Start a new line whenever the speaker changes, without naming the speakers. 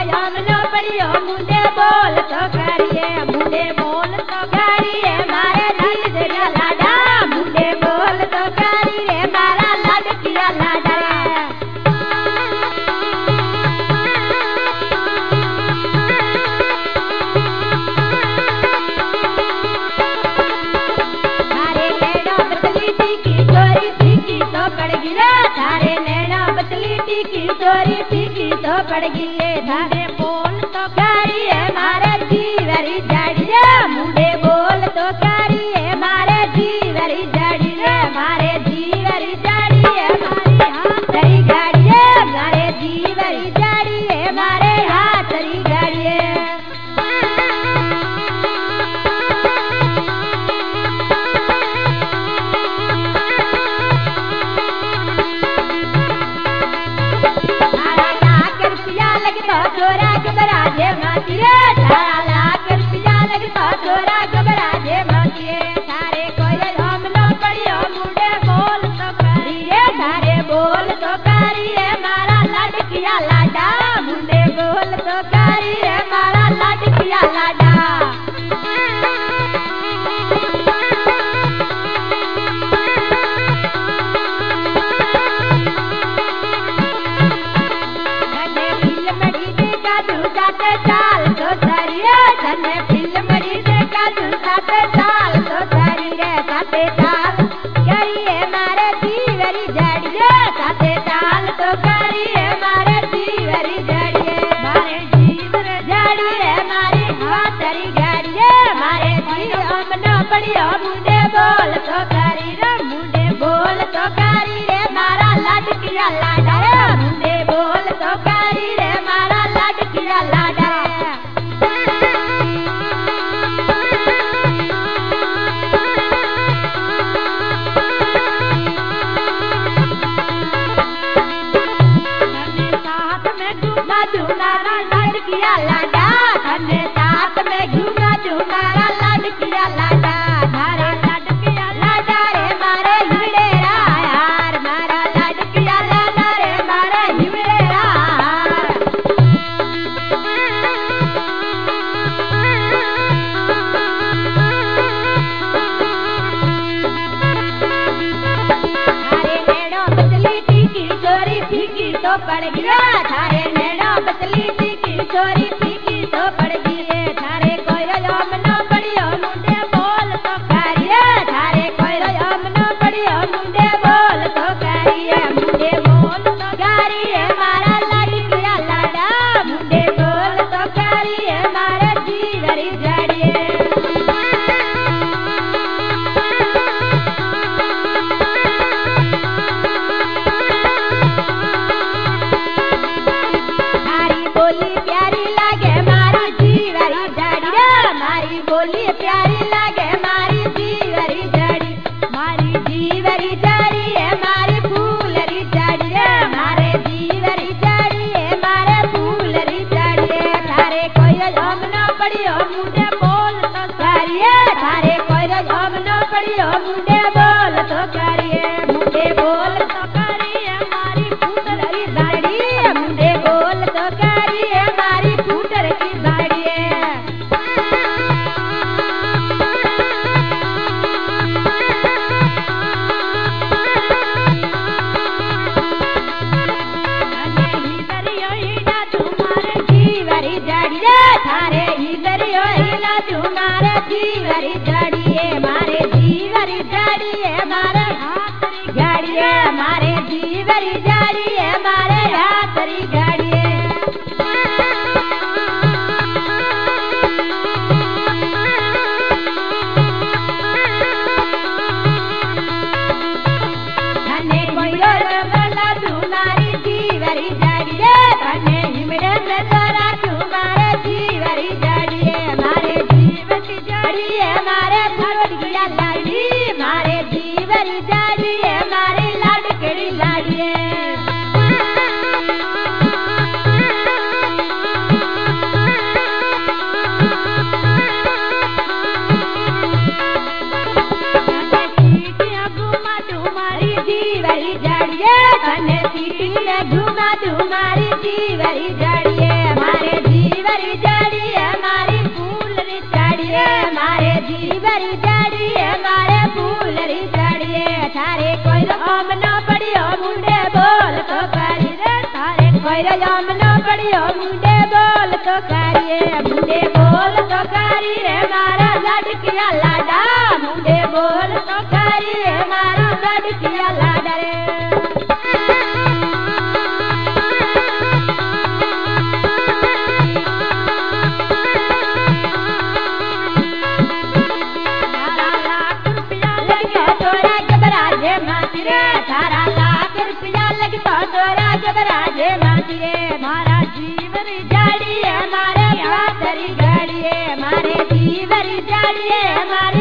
जामनो पड़ियो मुंडे बोल तो करिए मुंडे बोल तो करिए मारे लड़किया लाडा मुंडे बोल तो करिए मारा लड़किया लाडा थारे नैना बतली टीकी चोरी टीकी तो पड़ गिरा थारे नैना बतली टीकी चोरी टीकी तो पड़ गिले थारे बोल तो करिए मारे जीवरी जड़िए मुंडे बोल तो करिए मारे जीवरी जड़िए मारे जीवरी जड़िए मारे हाथरी गाड़िए मारे जीवरी जड़िए मारे हाथरी गाड़िए छोरा घबराजे मातिए थारा लाख रुपया लगता छोरा घबराजे मातिए थारे कोई हम न पड़ियो मुंडे बोल तो करिए थारे बोल तो करिए मारा लड़किया लाडा मुंडे बोल तो करिए मारा लड़किया लाडा चाल तो सारिए धने फिल्म मड़ी देखा साते चाल तो सारिए साते चाल करिए मारे जीवरी जड़िए साते चाल तो करिए मारे जीवरी जड़िए मारे जीवर जड़िए मारे हाथरी गाड़िए मारे जीव हम न पड़ियो मुंडे बोल तो करिए मुंडे बोल तो करिए मारा लड़किया लाडा मुंडे बोल तो करिए मारा लड़किया लाडा झूमारा लड़किया लाडा धने साथ में झूमा झूमारा लड़किया लाडा मारे लड़किया लाडा रे मारे हिड़े यार मारा लड़किया लाडा रे मारे हिड़े यार थारे नैनो बतली टीकी चोरी फीकी तो पड़ गया थारे नैनो बतली टीकी चोरी फीकी तो पड़ गई थारे कोई हम न पड़ियो मुंडे बोल तो करिए थारे कोई हम न पड़ियो मुंडे बोल तो करिए मुंडे बोल तो करिए मारा लड़किया लाडा मुंडे बोल तो करिए मारा जीवरी जड़िए बोली प्यारी लागे मारी जीवरी जड़ी मारी बोली प्यारी लागे मारी जीवरी जड़ी मारी जीवरी जड़ी है मारी फूलरी जड़ी मारे जीवरी जड़ी है मारे फूलरी जड़ी थारे कोई हम न पड़ियो मुंडे बोल तो करिए थारे कोई हम न पड़ियो मुंडे बोल तो करिए मुंडे बोल तो करिए मारी फूलरी जड़ी मुंडे बोल तो करिए मारी फूटर की बाड़िए थारे इधरियो हिला तुम्हारे जीवरी जड़िए मारे जीवरी जड़िए मारे हाथरी गाड़िए मारे जीवरी जड़िए मारे हाथरी गाड़िए धने कोयो बला तुम्हारी जीवरी जड़िए धने हिमड़े में तोरा तुम्हारे जीवरी जड़ी है मारी फूलरी चढ़िए मारे जीवरी जड़ी है मारे फूलरी चढ़िए थारे कोई राम न पड़ियो मुंडे बोल तो करी रे थारे कोई राम न पड़ियो मुंडे बोल तो करिए मुंडे बोल तो करी रे मारा लड़किया लाडा मुंडे बोल तो करी रे मारा लड़किया लाडा रे थारा लाख रुपया लगता तोरा जबराजे मातिरे मारा जीवरी जाड़ी है मारे बादरी गाड़ी है मारे जीवरी जाड़ी है मारे